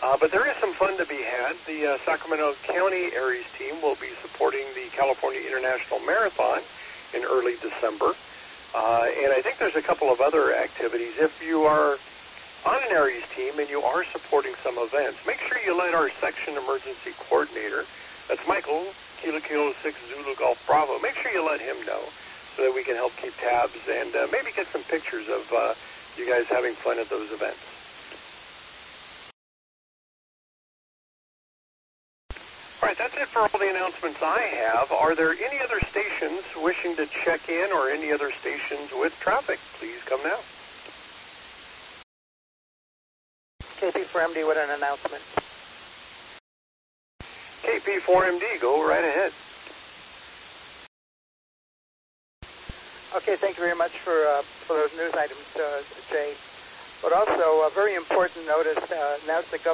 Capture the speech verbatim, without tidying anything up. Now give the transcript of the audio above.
Uh, but there is some fun to be had. The uh, Sacramento County Aries team will be supporting the California International Marathon in early December. Uh, and I think there's a couple of other activities. If you are on an Aries team and you are supporting some events, make sure you let our section emergency coordinator, that's Michael, Kilo Kilo six Zulu Golf Bravo, make sure you let him know so that we can help keep tabs and uh, maybe get some pictures of uh, you guys having fun at those events. All right, that's it for all the announcements I have. Are there any other stations wishing to check in or any other stations with traffic? Please come now. K P four M D with an announcement. K P four M D, go right ahead. Okay, thank you very much for uh, for those news items, uh, Jay. But also, a very important notice, uh, now that the government